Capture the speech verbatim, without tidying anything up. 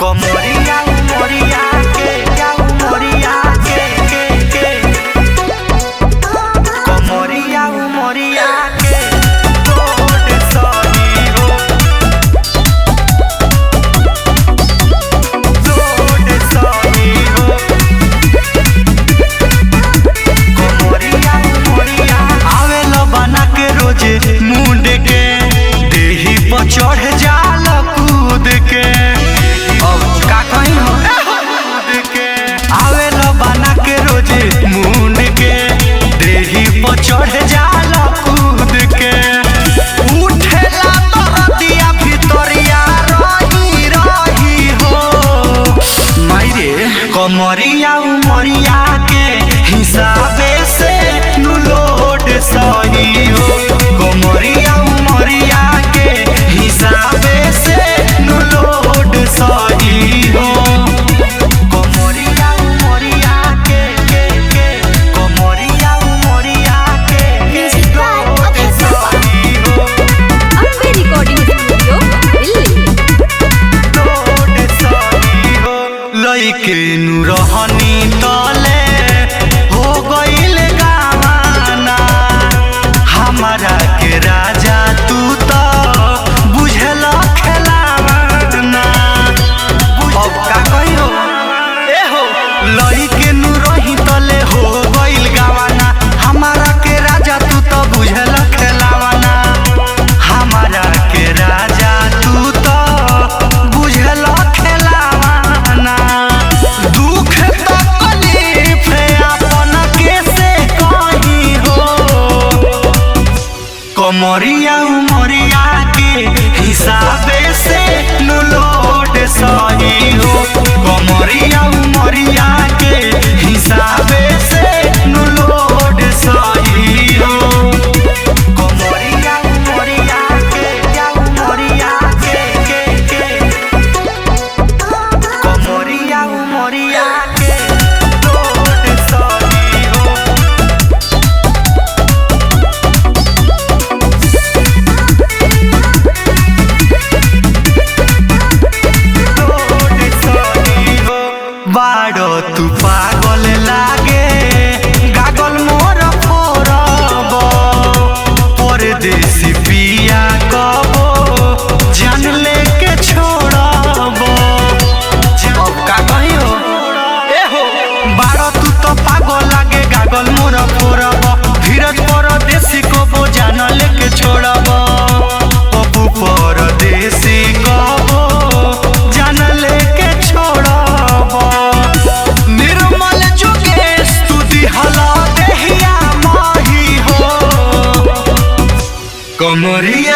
कमरिया उमरिया के क्या उमरिया के के के कमरिया उमरिया के रोड सही हो रोड सही हो कमरिया उमरिया आवेला बना के रोजे मुंड के देही पर चढ़ जाल कूद के मुंड के देही पर चढ़ जाला कूद के उठेला तरतिया भितरिया रही रही हो मायरे कमरिया उमरिया के हिसाबे से नु लोड सही हो कमरिया उमरिया के हिसाबे से नु लोड सही हो के नु रहनी तले हो गईल गावाना हमारा के राजा तू तो बुझल खेलावाना अब का कहियो ए हो लई के नु रही तले हो गईल गावाना हमारा के राजा तू तो बुझल खेलावाना हमारा के राजा तू तो बुझल खेलावाना कमरिया उमरिया के हिसाबे से नु लोड सही हो कमरिया उमरिया के हिसाबे से नु लोड सही हो कमरिया उमरिया के क्या उमरिया के के के कमरिया उमरिया के लोड सही हो बाड़ो तू पागल लागे गागल मोर फोरब परदेसी पिया कबो जान लेके छोड़ब अब का कहियो ए हो बाड़ो तू तो पागल लागे गागल मोर फोरब धीरज परदेसी कबो जान लेके छोड़ब पप्पू परदेसी कबो जान लेके छोड़ब कमरिया